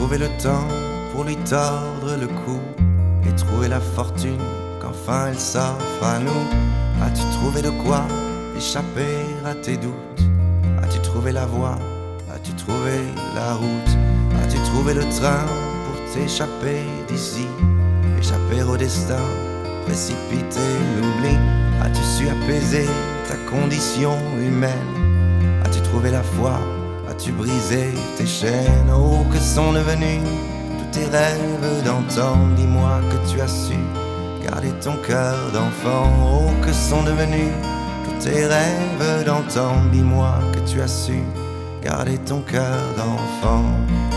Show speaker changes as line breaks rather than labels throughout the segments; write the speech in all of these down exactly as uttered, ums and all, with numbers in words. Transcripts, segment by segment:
trouvé le temps pour lui tordre le cou et trouver la fortune qu'enfin elle s'offre à nous? As-tu trouvé de quoi échapper à tes doutes? As-tu trouvé la voie? As-tu trouvé la route? As-tu trouvé le train pour t'échapper d'ici? Échapper au destin, précipiter l'oubli. As-tu su apaiser ta condition humaine? As-tu trouvé la foi? As-tu brisé tes chaînes? Oh, que sont devenus tous tes rêves d'antan? Dis-moi que tu as su garder ton cœur d'enfant. Oh, que sont devenus tous tes rêves d'antan? Dis-moi que tu as su garder ton cœur d'enfant.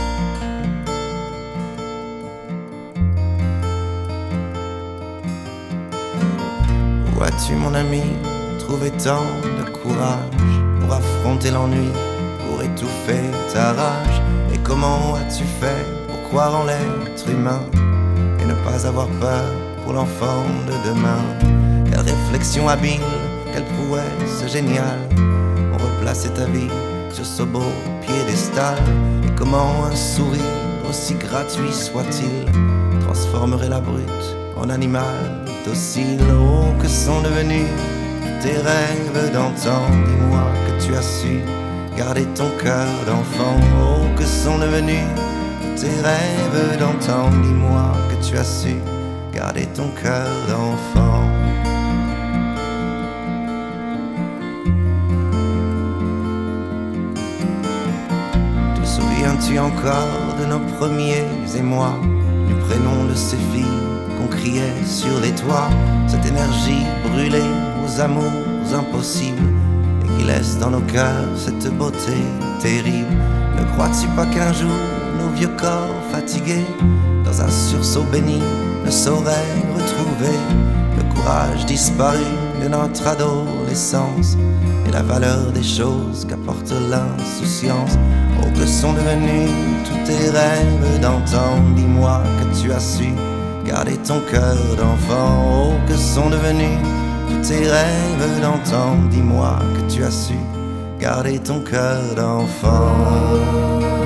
Où as-tu, mon ami, trouvé tant de courage pour affronter l'ennui, pour étouffer ta rage? Et comment as-tu fait pour croire en l'être humain et ne pas avoir peur pour l'enfant de demain? Quelle réflexion habile, quelle prouesse géniale, on replaçait ta vie sur ce beau piédestal. Et comment un sourire, aussi gratuit soit-il, transformerait la brute en animal docile? Oh, que sont devenus tes rêves d'antan? Dis-moi que tu as su garder ton cœur d'enfant. Oh, que sont devenus tes rêves d'antan? Dis-moi que tu as su garder ton cœur d'enfant. Te souviens-tu encore de nos premiers émois, du prénom de ces filles qu'on criait sur les toits? Cette énergie brûlée aux amours impossibles et qui laisse dans nos cœurs cette beauté terrible. Ne crois-tu pas qu'un jour nos vieux corps fatigués dans un sursaut béni ne sauraient retrouver le courage disparu de notre adolescence et la valeur des choses qu'apporte l'insouciance? Oh, que sont devenus tous tes rêves d'antan? Dis-moi que tu as su garder ton cœur d'enfant. Oh, que sont devenus tous tes rêves d'antan? Dis-moi que tu as su garder ton cœur d'enfant.